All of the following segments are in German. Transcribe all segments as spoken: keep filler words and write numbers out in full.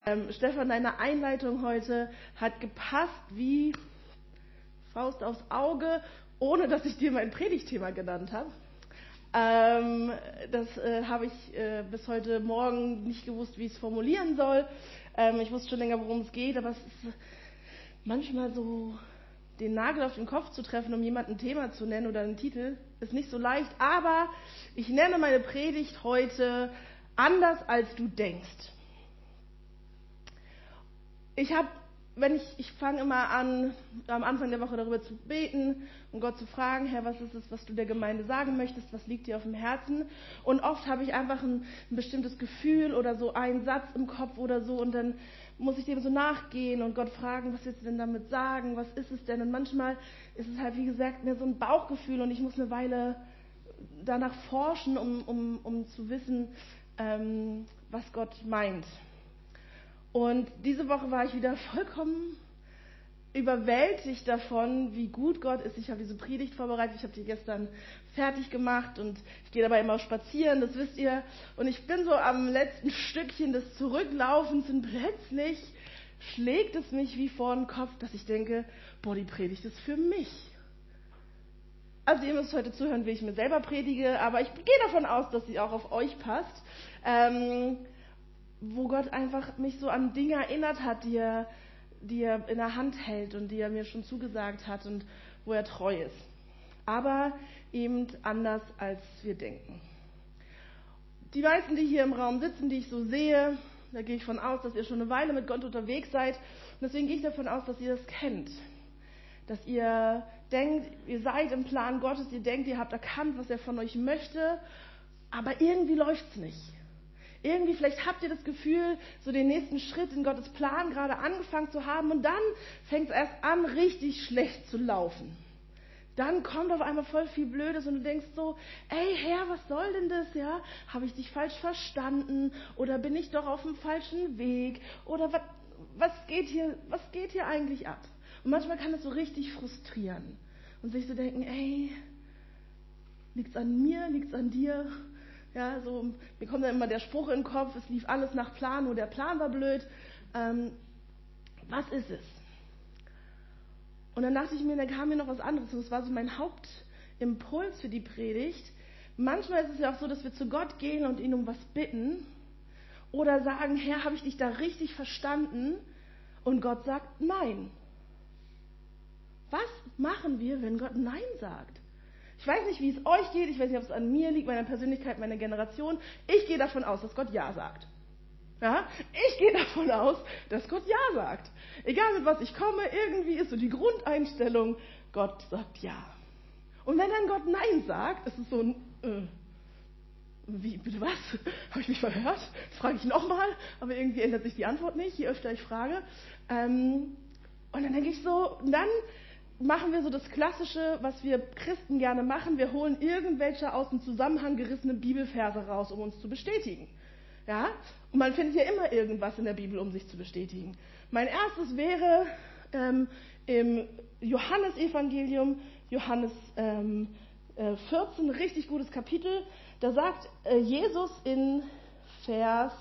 Ähm, Stefan, deine Einleitung heute hat gepasst wie Faust aufs Auge, ohne dass ich dir mein Predigtthema genannt habe. Ähm, das äh, habe ich äh, bis heute Morgen nicht gewusst, wie ich es formulieren soll. Ähm, ich wusste schon länger, worum es geht, aber es ist manchmal so, den Nagel auf den Kopf zu treffen, um jemandem ein Thema zu nennen oder einen Titel, ist nicht so leicht. Aber ich nenne meine Predigt heute Anders als du denkst. Ich habe, wenn ich, ich fange immer an, am Anfang der Woche darüber zu beten und Gott zu fragen, Herr, was ist es, was du der Gemeinde sagen möchtest, was liegt dir auf dem Herzen? Und oft habe ich einfach ein, ein bestimmtes Gefühl oder so einen Satz im Kopf oder so und dann muss ich dem so nachgehen und Gott fragen, was willst du denn damit sagen, was ist es denn? Und manchmal ist es halt, wie gesagt, mehr so ein Bauchgefühl und ich muss eine Weile danach forschen, um, um, um zu wissen, ähm, was Gott meint. Und diese Woche war ich wieder vollkommen überwältigt davon, wie gut Gott ist. Ich habe diese Predigt vorbereitet, ich habe die gestern fertig gemacht und ich gehe dabei immer spazieren, das wisst ihr. Und ich bin so am letzten Stückchen des Zurücklaufens und plötzlich schlägt es mich wie vor den Kopf, dass ich denke, boah, die Predigt ist für mich. Also ihr müsst heute zuhören, wie ich mir selber predige, aber ich gehe davon aus, dass sie auch auf euch passt. Ähm, wo Gott einfach mich so an Dinge erinnert hat, die er, die er in der Hand hält und die er mir schon zugesagt hat und wo er treu ist. Aber eben anders, als wir denken. Die meisten, die hier im Raum sitzen, die ich so sehe, da gehe ich von aus, dass ihr schon eine Weile mit Gott unterwegs seid. Und deswegen gehe ich davon aus, dass ihr das kennt. Dass ihr denkt, ihr seid im Plan Gottes, ihr denkt, ihr habt erkannt, was er von euch möchte, aber irgendwie läuft es nicht. Irgendwie, vielleicht habt ihr das Gefühl, so den nächsten Schritt in Gottes Plan gerade angefangen zu haben und dann fängt es erst an, richtig schlecht zu laufen. Dann kommt auf einmal voll viel Blödes und du denkst so, ey Herr, was soll denn das, ja? Habe ich dich falsch verstanden oder bin ich doch auf dem falschen Weg oder was, was geht hier, was geht hier eigentlich ab? Und manchmal kann es so richtig frustrieren und sich so denken, ey, liegt's an mir, liegt's an dir? Ja, so, mir kommt dann immer der Spruch in den Kopf, es lief alles nach Plan, nur der Plan war blöd. Ähm, was ist es? Und dann dachte ich mir, dann kam mir noch was anderes. Und das war so mein Hauptimpuls für die Predigt. Manchmal ist es ja auch so, dass wir zu Gott gehen und ihn um was bitten. Oder sagen, Herr, habe ich dich da richtig verstanden? Und Gott sagt, nein. Was machen wir, wenn Gott Nein sagt? Ich weiß nicht, wie es euch geht, ich weiß nicht, ob es an mir liegt, meiner Persönlichkeit, meiner Generation. Ich gehe davon aus, dass Gott Ja sagt. Ja? Ich gehe davon aus, dass Gott Ja sagt. Egal mit was ich komme, irgendwie ist so die Grundeinstellung, Gott sagt Ja. Und wenn dann Gott Nein sagt, ist es so ein, äh, wie, bitte was? Habe ich mich verhört? Das frage ich nochmal, aber irgendwie ändert sich die Antwort nicht, je öfter ich frage. Ähm, und dann denke ich so, dann machen wir so das Klassische, was wir Christen gerne machen. Wir holen irgendwelche aus dem Zusammenhang gerissene Bibelverse raus, um uns zu bestätigen. Ja? Und man findet ja immer irgendwas in der Bibel, um sich zu bestätigen. Mein erstes wäre ähm, im Johannesevangelium, Johannes ähm, äh, vierzehn, richtig gutes Kapitel. Da sagt äh, Jesus in Vers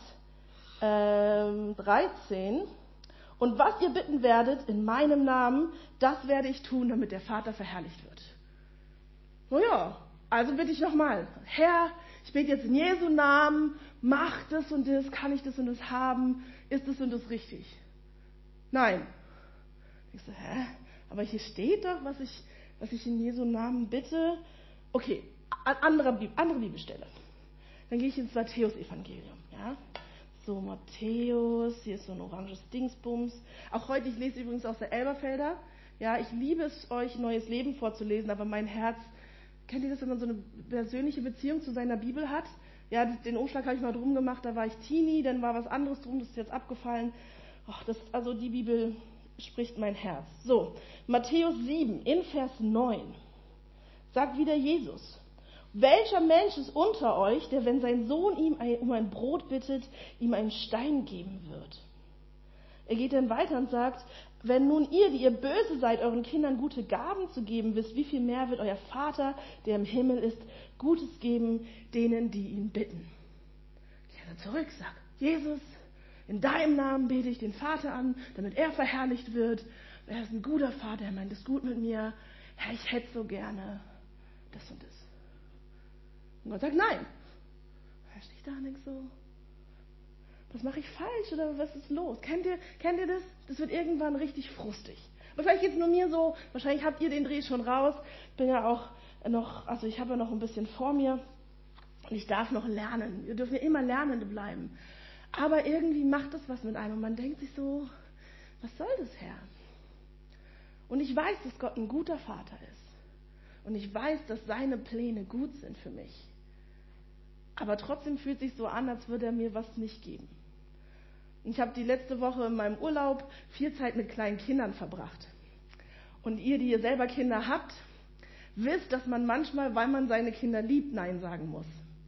ähm, dreizehn, und was ihr bitten werdet in meinem Namen, das werde ich tun, damit der Vater verherrlicht wird. Naja, also bitte ich nochmal, Herr, ich bete jetzt in Jesu Namen, mach das und das, kann ich das und das haben, ist das und das richtig? Nein. Ich so, hä? Aber hier steht doch, was ich, was ich in Jesu Namen bitte. Okay, andere, andere Bibelstelle. Dann gehe ich ins Matthäus-Evangelium, ja. So, Matthäus, hier ist so ein oranges Dingsbums. Auch heute, ich lese übrigens aus der Elberfelder. Ja, ich liebe es, euch Neues Leben vorzulesen, aber mein Herz, kennt ihr das, wenn man so eine persönliche Beziehung zu seiner Bibel hat? Ja, den Umschlag habe ich mal drum gemacht, da war ich Teenie, dann war was anderes drum, das ist jetzt abgefallen. Ach, das, also die Bibel spricht mein Herz. So, Matthäus sieben, in Vers neun, sagt wieder Jesus: Welcher Mensch ist unter euch, der, wenn sein Sohn ihm um ein Brot bittet, ihm einen Stein geben wird? Er geht dann weiter und sagt, wenn nun ihr, die ihr böse seid, euren Kindern gute Gaben zu geben wisst, wie viel mehr wird euer Vater, der im Himmel ist, Gutes geben denen, die ihn bitten? Ich gehe dann zurück, sag, Jesus, In deinem Namen bete ich den Vater an, damit er verherrlicht wird. Er ist ein guter Vater, er meint es gut mit mir. Herr, ich hätte so gerne das und das. Und Gott sagt, nein. Er steht da und denkt so, was mache ich falsch oder was ist los? Kennt ihr, kennt ihr das? Das wird irgendwann richtig frustig. Aber vielleicht geht es nur mir so, wahrscheinlich habt ihr den Dreh schon raus. Ich bin ja auch noch, also ich habe ja noch ein bisschen vor mir und ich darf noch lernen. Wir dürfen ja immer Lernende bleiben. Aber irgendwie macht das was mit einem und man denkt sich so, was soll das, Herr? Und ich weiß, dass Gott ein guter Vater ist. Und ich weiß, dass seine Pläne gut sind für mich. Aber trotzdem fühlt es sich so an, als würde er mir was nicht geben. Und ich habe die letzte Woche in meinem Urlaub viel Zeit mit kleinen Kindern verbracht. Und ihr, die ihr selber Kinder habt, wisst, dass man manchmal, weil man seine Kinder liebt, Nein sagen muss.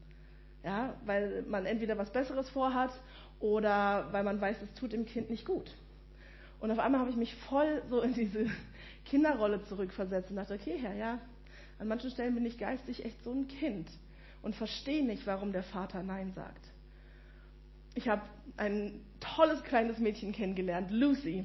Ja, weil man entweder was Besseres vorhat oder weil man weiß, es tut dem Kind nicht gut. Und auf einmal habe ich mich voll so in diese Kinderrolle zurückversetzt und dachte, okay, Herr, ja, an manchen Stellen bin ich geistig echt so ein Kind und verstehe nicht, warum der Vater Nein sagt. Ich habe ein tolles kleines Mädchen kennengelernt, Lucy,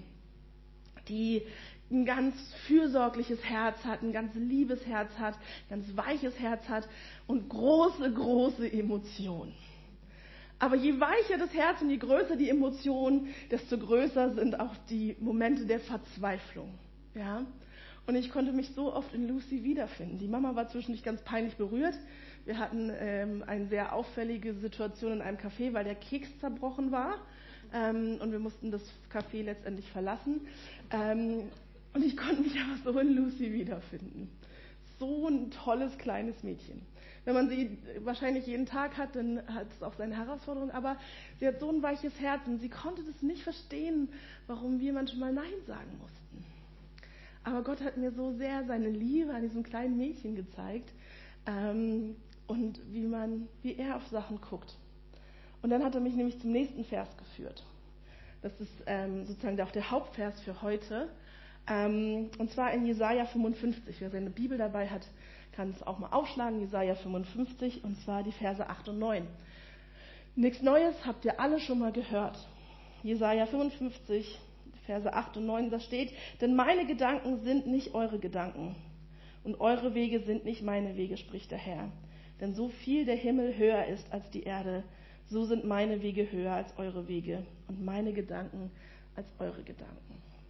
die ein ganz fürsorgliches Herz hat, ein ganz liebes Herz hat, ein ganz weiches Herz hat und große, große Emotionen. Aber je weicher das Herz und je größer die Emotionen, desto größer sind auch die Momente der Verzweiflung. Ja? Und ich konnte mich so oft in Lucy wiederfinden. Die Mama war zwischendurch ganz peinlich berührt. Wir hatten ähm, eine sehr auffällige Situation in einem Café, weil der Keks zerbrochen war. Ähm, und wir mussten das Café letztendlich verlassen. Ähm, und ich konnte mich aber so in Lucy wiederfinden. So ein tolles kleines Mädchen. Wenn man sie wahrscheinlich jeden Tag hat, dann hat es auch seine Herausforderungen. Aber sie hat so ein weiches Herz und sie konnte das nicht verstehen, warum wir manchmal Nein sagen mussten. Aber Gott hat mir so sehr seine Liebe an diesem kleinen Mädchen gezeigt ähm, und wie man, wie er auf Sachen guckt. Und dann hat er mich nämlich zum nächsten Vers geführt. Das ist ähm, sozusagen auch der Hauptvers für heute. Ähm, und zwar in Jesaja fünfundfünfzig. Wer seine Bibel dabei hat, kann es auch mal aufschlagen. Jesaja fünfundfünfzig, und zwar die Verse acht und neun. Nichts Neues habt ihr alle schon mal gehört. Jesaja fünfundfünfzig, Verse acht und neun, da steht: Denn meine Gedanken sind nicht eure Gedanken und eure Wege sind nicht meine Wege, spricht der Herr. Denn so viel der Himmel höher ist als die Erde, so sind meine Wege höher als eure Wege und meine Gedanken als eure Gedanken.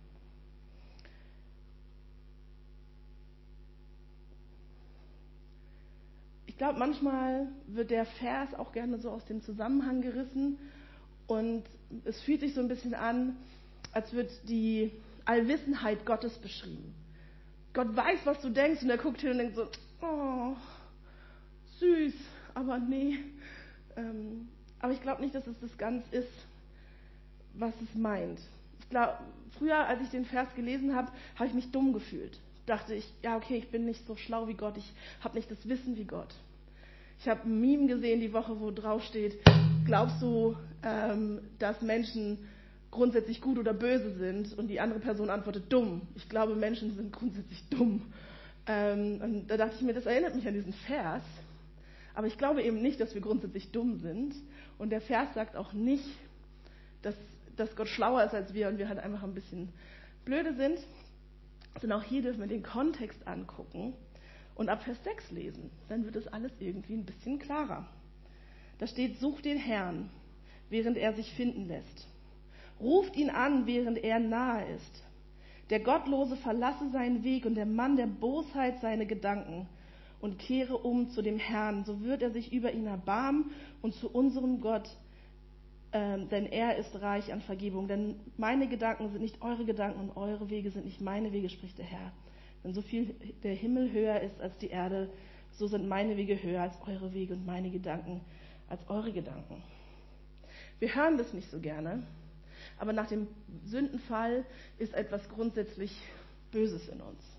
Ich glaube, manchmal wird der Vers auch gerne so aus dem Zusammenhang gerissen und es fühlt sich so ein bisschen an, als wird die Allwissenheit Gottes beschrieben. Gott weiß, was du denkst und er guckt hin und denkt so, oh, süß, aber nee. Ähm, aber ich glaube nicht, dass es das ganz ist, was es meint. Ich glaube, früher, als ich den Vers gelesen habe, habe ich mich dumm gefühlt. Dachte ich, ja okay, ich bin nicht so schlau wie Gott, ich habe nicht das Wissen wie Gott. Ich habe ein Meme gesehen die Woche, wo drauf steht, glaubst du, ähm, dass Menschen grundsätzlich gut oder böse sind? Und die andere Person antwortet, dumm. Ich glaube, Menschen sind grundsätzlich dumm. Ähm, und da dachte ich mir, das erinnert mich an diesen Vers. Aber ich glaube eben nicht, dass wir grundsätzlich dumm sind. Und der Vers sagt auch nicht, dass, dass Gott schlauer ist als wir und wir halt einfach ein bisschen blöde sind. Sondern auch hier dürfen wir den Kontext angucken und ab Vers sechs lesen. Dann wird es alles irgendwie ein bisschen klarer. Da steht, sucht den Herrn, während er sich finden lässt. Ruft ihn an, während er nahe ist. Der Gottlose verlasse seinen Weg und der Mann der Bosheit seine Gedanken und kehre um zu dem Herrn. So wird er sich über ihn erbarmen und zu unserem Gott, ähm, denn er ist reich an Vergebung. Denn meine Gedanken sind nicht eure Gedanken und eure Wege sind nicht meine Wege, spricht der Herr. Denn so viel der Himmel höher ist als die Erde, so sind meine Wege höher als eure Wege und meine Gedanken als eure Gedanken. Wir hören das nicht so gerne, aber nach dem Sündenfall ist etwas grundsätzlich Böses in uns.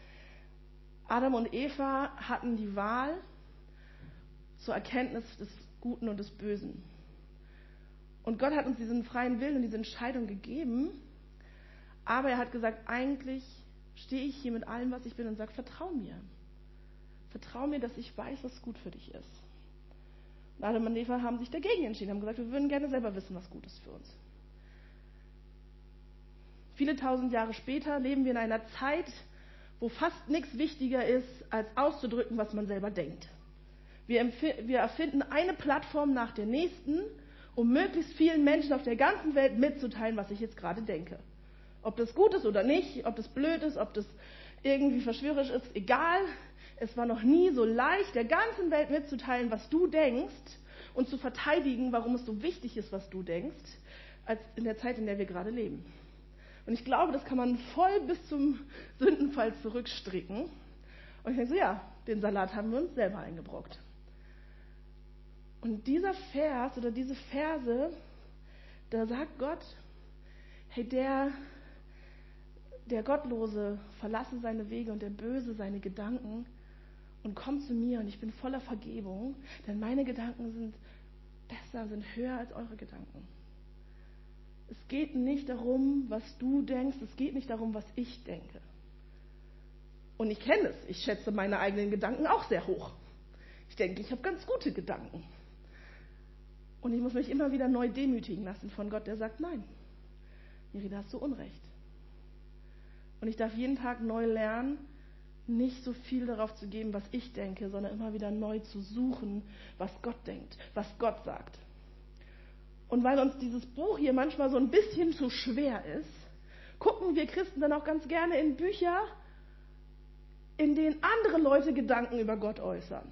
Adam und Eva hatten die Wahl zur Erkenntnis des Guten und des Bösen. Und Gott hat uns diesen freien Willen und diese Entscheidung gegeben, aber er hat gesagt, eigentlich stehe ich hier mit allem, was ich bin und sage, vertrau mir. Vertrau mir, dass ich weiß, was gut für dich ist. Und Adam und Eva haben sich dagegen entschieden, haben gesagt, wir würden gerne selber wissen, was gut ist für uns. Viele tausend Jahre später leben wir in einer Zeit, wo fast nichts wichtiger ist, als auszudrücken, was man selber denkt. Wir, empf- wir erfinden eine Plattform nach der nächsten, um möglichst vielen Menschen auf der ganzen Welt mitzuteilen, was ich jetzt gerade denke. Ob das gut ist oder nicht, ob das blöd ist, ob das irgendwie verschwörerisch ist, egal. Es war noch nie so leicht, der ganzen Welt mitzuteilen, was du denkst und zu verteidigen, warum es so wichtig ist, was du denkst, als in der Zeit, in der wir gerade leben. Und ich glaube, das kann man voll bis zum Sündenfall zurückstricken. Und ich denke so, ja, den Salat haben wir uns selber eingebrockt. Und dieser Vers oder diese Verse, da sagt Gott, hey, der, der Gottlose verlasse seine Wege und der Böse seine Gedanken und komm zu mir und ich bin voller Vergebung, denn meine Gedanken sind besser, sind höher als eure Gedanken. Es geht nicht darum, was du denkst, es geht nicht darum, was ich denke. Und ich kenne es, ich schätze meine eigenen Gedanken auch sehr hoch. Ich denke, ich habe ganz gute Gedanken. Und ich muss mich immer wieder neu demütigen lassen von Gott, der sagt, nein, Miri, da hast du Unrecht. Und ich darf jeden Tag neu lernen, nicht so viel darauf zu geben, was ich denke, sondern immer wieder neu zu suchen, was Gott denkt, was Gott sagt. Und weil uns dieses Buch hier manchmal so ein bisschen zu schwer ist, gucken wir Christen dann auch ganz gerne in Bücher, in denen andere Leute Gedanken über Gott äußern.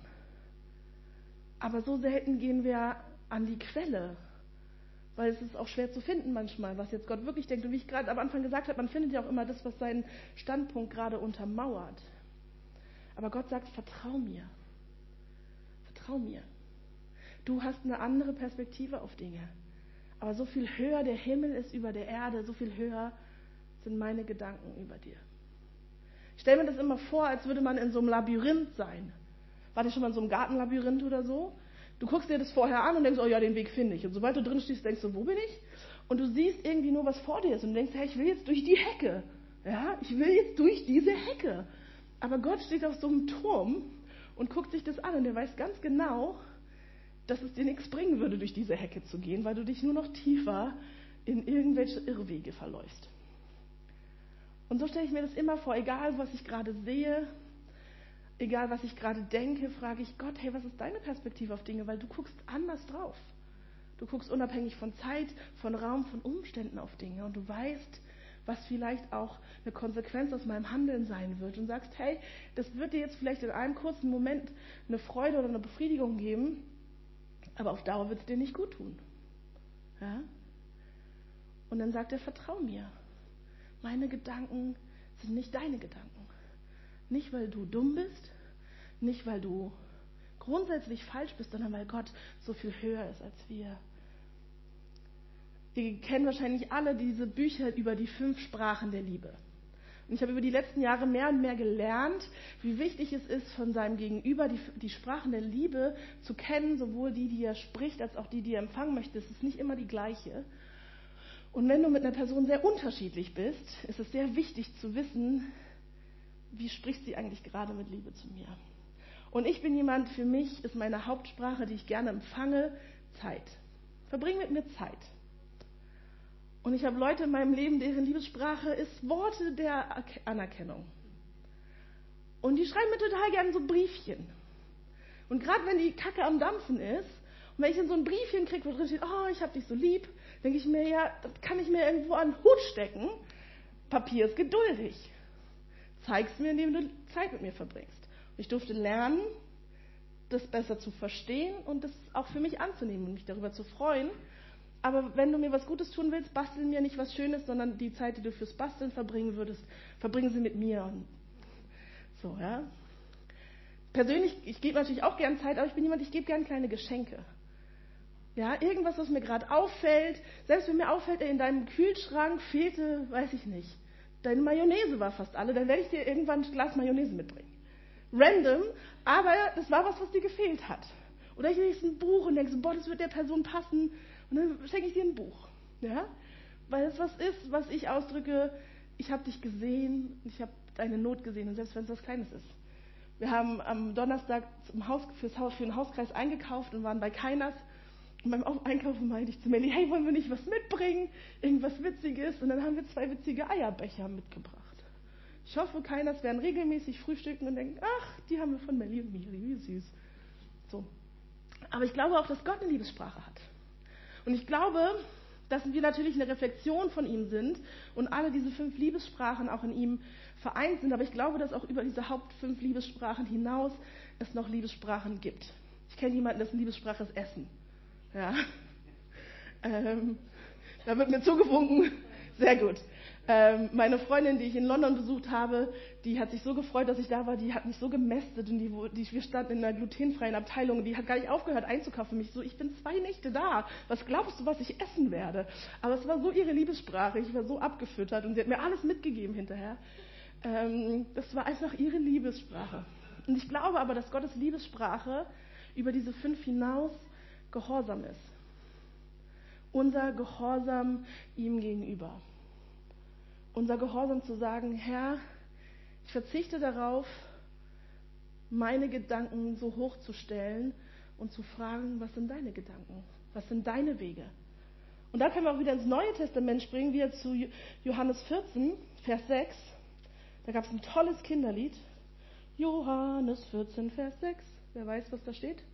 Aber so selten gehen wir an die Quelle, weil es ist auch schwer zu finden manchmal, was jetzt Gott wirklich denkt. Und wie ich gerade am Anfang gesagt habe, man findet ja auch immer das, was seinen Standpunkt gerade untermauert. Aber Gott sagt, vertrau mir. Vertrau mir. Du hast eine andere Perspektive auf Dinge. Aber so viel höher der Himmel ist über der Erde, so viel höher sind meine Gedanken über dir. Ich stelle mir das immer vor, als würde man in so einem Labyrinth sein. War das schon mal in so einem Gartenlabyrinth oder so? Du guckst dir das vorher an und denkst, oh ja, den Weg finde ich. Und sobald du drin stehst, denkst du, wo bin ich? Und du siehst irgendwie nur, was vor dir ist. Und du denkst, hey, ich will jetzt durch die Hecke. Ja, ich will jetzt durch diese Hecke. Aber Gott steht auf so einem Turm und guckt sich das an. Und er weiß ganz genau, dass es dir nichts bringen würde, durch diese Hecke zu gehen, weil du dich nur noch tiefer in irgendwelche Irrwege verläufst. Und so stelle ich mir das immer vor, egal was ich gerade sehe, egal was ich gerade denke, frage ich Gott, hey, was ist deine Perspektive auf Dinge? Weil du guckst anders drauf. Du guckst unabhängig von Zeit, von Raum, von Umständen auf Dinge und du weißt, was vielleicht auch eine Konsequenz aus meinem Handeln sein wird und sagst, hey, das wird dir jetzt vielleicht in einem kurzen Moment eine Freude oder eine Befriedigung geben, aber auf Dauer wird es dir nicht gut tun. Ja? Und dann sagt er, vertrau mir. Meine Gedanken sind nicht deine Gedanken. Nicht, weil du dumm bist, nicht, weil du grundsätzlich falsch bist, sondern weil Gott so viel höher ist als wir. Wir kennen wahrscheinlich alle diese Bücher über die fünf Sprachen der Liebe. Und ich habe über die letzten Jahre mehr und mehr gelernt, wie wichtig es ist, von seinem Gegenüber die, die Sprachen der Liebe zu kennen, sowohl die, die er spricht, als auch die, die er empfangen möchte. Es ist nicht immer die gleiche. Und wenn du mit einer Person sehr unterschiedlich bist, ist es sehr wichtig zu wissen, wie spricht sie eigentlich gerade mit Liebe zu mir. Und ich bin jemand, für mich ist meine Hauptsprache, die ich gerne empfange, Zeit. Verbring mit mir Zeit. Und ich habe Leute in meinem Leben, deren Liebessprache ist Worte der Anerkennung. Und die schreiben mir total gerne so Briefchen. Und gerade wenn die Kacke am Dampfen ist, und wenn ich dann so ein Briefchen kriege, wo drin steht, oh, ich hab dich so lieb, denke ich mir, ja, das kann ich mir irgendwo an den Hut stecken. Papier ist geduldig. Zeig's mir, indem du Zeit mit mir verbringst. Und ich durfte lernen, das besser zu verstehen und das auch für mich anzunehmen und mich darüber zu freuen. Aber wenn du mir was Gutes tun willst, basteln mir nicht was Schönes, sondern die Zeit, die du fürs Basteln verbringen würdest, verbringen sie mit mir. Und so, ja. Persönlich, ich gebe natürlich auch gern Zeit, aber ich bin jemand, ich gebe gern kleine Geschenke. Ja, irgendwas, was mir gerade auffällt. Selbst wenn mir auffällt, in deinem Kühlschrank fehlte, weiß ich nicht, deine Mayonnaise war fast alle, dann werde ich dir irgendwann ein Glas Mayonnaise mitbringen. Random, aber das war was, was dir gefehlt hat. Oder ich lese ein Buch und denke so, boah, das wird der Person passen. Und dann schenke ich dir ein Buch. Ja? Weil es was ist, was ich ausdrücke, ich habe dich gesehen, ich habe deine Not gesehen. Und selbst wenn es was Kleines ist. Wir haben am Donnerstag zum Haus, fürs Haus, für den Hauskreis eingekauft und waren bei Keiners. Und beim Einkaufen meinte ich zu Melli, hey, wollen wir nicht was mitbringen? Irgendwas Witziges? Und dann haben wir zwei witzige Eierbecher mitgebracht. Ich hoffe, keiner werden regelmäßig frühstücken und denken, ach, die haben wir von Melli und Miri, wie süß. So. Aber ich glaube auch, dass Gott eine Liebessprache hat. Und ich glaube, dass wir natürlich eine Reflexion von ihm sind und alle diese fünf Liebessprachen auch in ihm vereint sind. Aber ich glaube, dass auch über diese Hauptfünf Liebessprachen hinaus es noch Liebessprachen gibt. Ich kenne jemanden, dessen Liebessprache ist Essen. Ja. Ähm, da wird mir zugewunken. Sehr gut. Ähm, meine Freundin, die ich in London besucht habe, die hat sich so gefreut, dass ich da war. Die hat mich so gemästet und die, die, wir standen in einer glutenfreien Abteilung. Die hat gar nicht aufgehört einzukaufen. Mich so, ich bin zwei Nächte da. Was glaubst du, was ich essen werde? Aber es war so ihre Liebessprache. Ich war so abgefüttert und sie hat mir alles mitgegeben hinterher. Ähm, das war einfach ihre Liebessprache. Und ich glaube aber, dass Gottes Liebessprache über diese fünf hinaus Gehorsam ist. Unser Gehorsam ihm gegenüber. Unser Gehorsam zu sagen, Herr, ich verzichte darauf, meine Gedanken so hoch zu stellen und zu fragen, was sind deine Gedanken? Was sind deine Wege? Und da können wir auch wieder ins Neue Testament springen, wieder zu Johannes vierzehn, Vers sechs. Da gab es ein tolles Kinderlied. Johannes vierzehn, Vers sechs. Wer weiß, was da steht?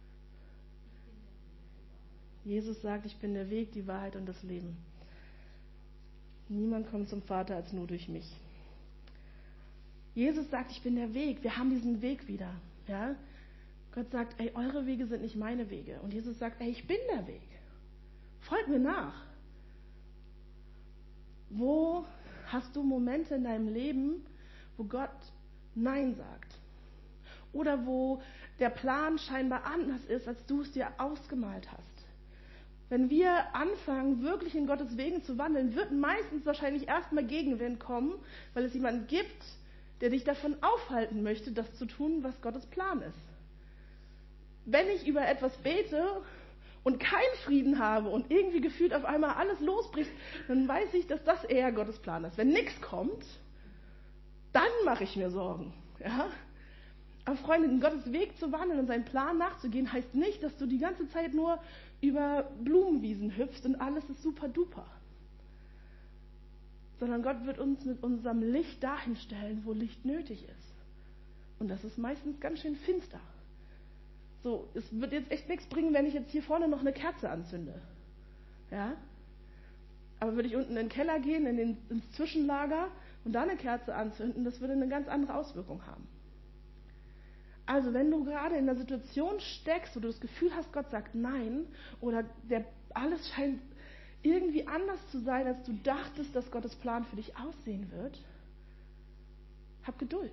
Jesus sagt, ich bin der Weg, die Wahrheit und das Leben. Niemand kommt zum Vater als nur durch mich. Jesus sagt, ich bin der Weg. Wir haben diesen Weg wieder. Ja? Gott sagt, ey, eure Wege sind nicht meine Wege. Und Jesus sagt, ey, ich bin der Weg. Folgt mir nach. Wo hast du Momente in deinem Leben, wo Gott Nein sagt? Oder wo der Plan scheinbar anders ist, als du es dir ausgemalt hast? Wenn wir anfangen, wirklich in Gottes Wegen zu wandeln, wird meistens wahrscheinlich erstmal Gegenwind kommen, weil es jemanden gibt, der dich davon aufhalten möchte, das zu tun, was Gottes Plan ist. Wenn ich über etwas bete und keinen Frieden habe und irgendwie gefühlt auf einmal alles losbricht, dann weiß ich, dass das eher Gottes Plan ist. Wenn nichts kommt, dann mache ich mir Sorgen. Ja? Aber Freunde, in Gottes Weg zu wandeln und seinen Plan nachzugehen, heißt nicht, dass du die ganze Zeit nur über Blumenwiesen hüpfst und alles ist super duper. Sondern Gott wird uns mit unserem Licht dahin stellen, wo Licht nötig ist. Und das ist meistens ganz schön finster. So, es wird jetzt echt nichts bringen, wenn ich jetzt hier vorne noch eine Kerze anzünde. Ja? Aber würde ich unten in den Keller gehen, in den, ins Zwischenlager und da eine Kerze anzünden, das würde eine ganz andere Auswirkung haben. Also wenn du gerade in einer Situation steckst, wo du das Gefühl hast, Gott sagt Nein, oder der, alles scheint irgendwie anders zu sein, als du dachtest, dass Gottes Plan für dich aussehen wird, hab Geduld.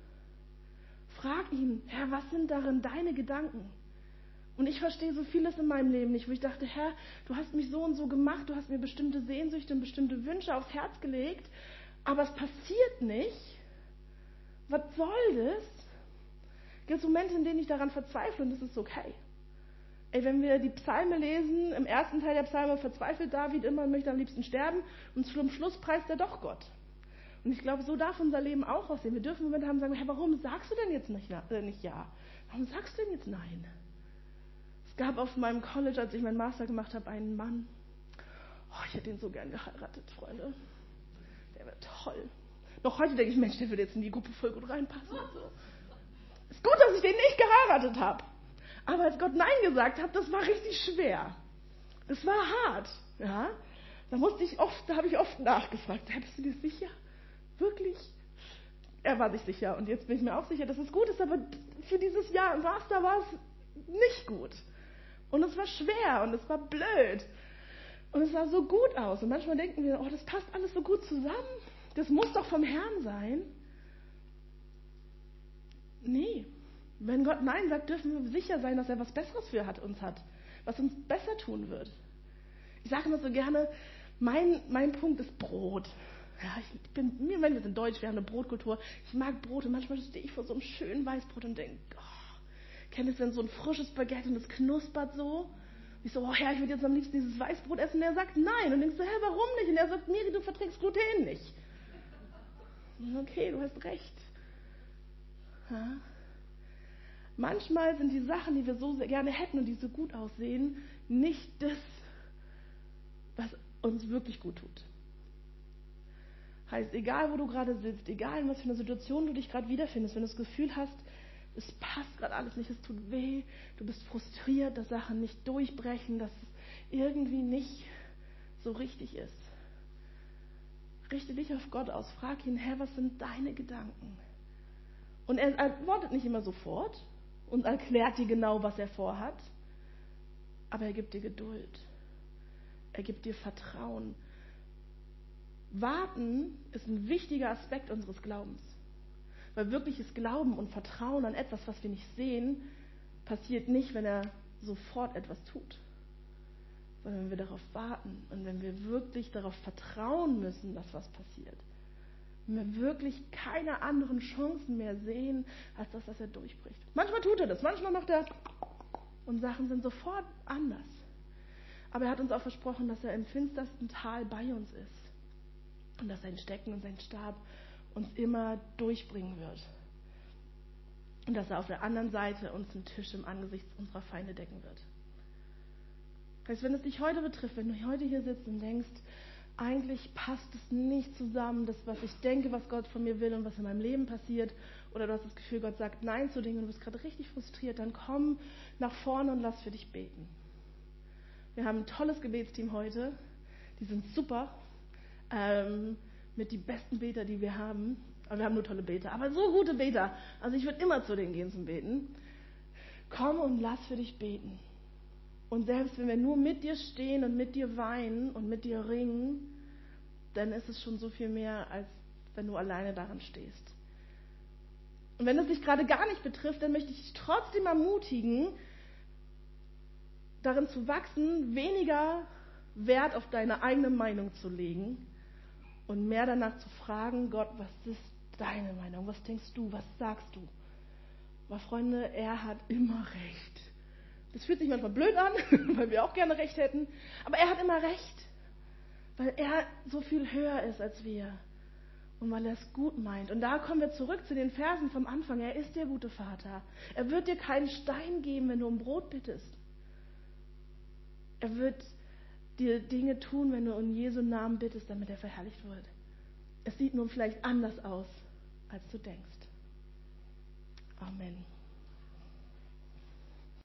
Frag ihn, Herr, was sind darin deine Gedanken? Und ich verstehe so vieles in meinem Leben nicht, wo ich dachte, Herr, du hast mich so und so gemacht, du hast mir bestimmte Sehnsüchte und bestimmte Wünsche aufs Herz gelegt, aber es passiert nicht. Was soll das? Es gibt Momente, in denen ich daran verzweifle und das ist okay. Ey, wenn wir die Psalme lesen, im ersten Teil der Psalme verzweifelt David immer und möchte am liebsten sterben und zum Schluss preist er doch Gott. Und ich glaube, so darf unser Leben auch aussehen. Wir dürfen Momente haben, sagen, hey, warum sagst du denn jetzt nicht, äh, nicht ja? Warum sagst du denn jetzt nein? Es gab auf meinem College, als ich meinen Master gemacht habe, einen Mann. Oh, ich hätte ihn so gern geheiratet, Freunde. Der wäre toll. Noch heute denke ich, Mensch, der würde jetzt in die Gruppe voll gut reinpassen und so. Ist gut, dass ich den nicht geheiratet habe. Aber als Gott Nein gesagt hat, das war richtig schwer. Das war hart. Ja? Da musste ich oft, da habe ich oft nachgefragt, hey, bist du dir sicher? Wirklich? Er war sich sicher und jetzt bin ich mir auch sicher, dass es gut ist, aber für dieses Jahr im Master war es nicht gut. Und es war schwer und es war blöd. Und es sah so gut aus. Und manchmal denken wir, oh, das passt alles so gut zusammen. Das muss doch vom Herrn sein. Nee. Wenn Gott Nein sagt, dürfen wir sicher sein, dass er was Besseres für hat, uns hat. Was uns besser tun wird. Ich sage immer so gerne, mein, mein Punkt ist Brot. Ja, ich bin, wir sind deutsch, wir haben eine Brotkultur. Ich mag Brot und manchmal stehe ich vor so einem schönen Weißbrot und denke, oh, kennt ihr denn so ein frisches Baguette und es knuspert so? Ich so, oh Herr, ich würde jetzt am liebsten dieses Weißbrot essen. Und er sagt nein. Und denkst so, hä, warum nicht? Und er sagt, Miri, du verträgst Gluten nicht. Okay, du hast recht. Ja. Manchmal sind die Sachen, die wir so sehr gerne hätten und die so gut aussehen, nicht das, was uns wirklich gut tut. Heißt, egal wo du gerade sitzt, egal in was für einer Situation du dich gerade wiederfindest, wenn du das Gefühl hast, es passt gerade alles nicht, es tut weh, du bist frustriert, dass Sachen nicht durchbrechen, dass es irgendwie nicht so richtig ist. Richte dich auf Gott aus, frag ihn, Herr, was sind deine Gedanken? Und er antwortet nicht immer sofort und erklärt dir genau, was er vorhat, aber er gibt dir Geduld. Er gibt dir Vertrauen. Warten ist ein wichtiger Aspekt unseres Glaubens. Weil wirkliches Glauben und Vertrauen an etwas, was wir nicht sehen, passiert nicht, wenn er sofort etwas tut. Sondern wenn wir darauf warten und wenn wir wirklich darauf vertrauen müssen, dass was passiert. Wenn wir wirklich keine anderen Chancen mehr sehen, als das, dass er durchbricht. Manchmal tut er das, manchmal macht er und Sachen sind sofort anders. Aber er hat uns auch versprochen, dass er im finstersten Tal bei uns ist. Und dass sein Stecken und sein Stab uns immer durchbringen wird. Und dass er auf der anderen Seite uns den Tisch im Angesicht unserer Feinde decken wird. Das heißt, wenn es dich heute betrifft, wenn du heute hier sitzt und denkst, eigentlich passt es nicht zusammen, das, was ich denke, was Gott von mir will und was in meinem Leben passiert, oder du hast das Gefühl, Gott sagt Nein zu Dingen und du bist gerade richtig frustriert, dann komm nach vorne und lass für dich beten. Wir haben ein tolles Gebetsteam heute, die sind super, ähm, mit die besten Beter, die wir haben. Aber wir haben nur tolle Beter, aber so gute Beter. Also ich würde immer zu denen gehen zum Beten. Komm und lass für dich beten. Und selbst wenn wir nur mit dir stehen und mit dir weinen und mit dir ringen, dann ist es schon so viel mehr, als wenn du alleine daran stehst. Und wenn es dich gerade gar nicht betrifft, dann möchte ich dich trotzdem ermutigen, darin zu wachsen, weniger Wert auf deine eigene Meinung zu legen und mehr danach zu fragen, Gott, was ist deine Meinung? Was denkst du? Was sagst du? Aber Freunde, er hat immer recht. Das fühlt sich manchmal blöd an, weil wir auch gerne recht hätten, aber er hat immer recht, weil er so viel höher ist als wir und weil er es gut meint. Und da kommen wir zurück zu den Versen vom Anfang. Er ist der gute Vater. Er wird dir keinen Stein geben, wenn du um Brot bittest. Er wird dir Dinge tun, wenn du in Jesu Namen bittest, damit er verherrlicht wird. Es sieht nun vielleicht anders aus, als du denkst. Amen.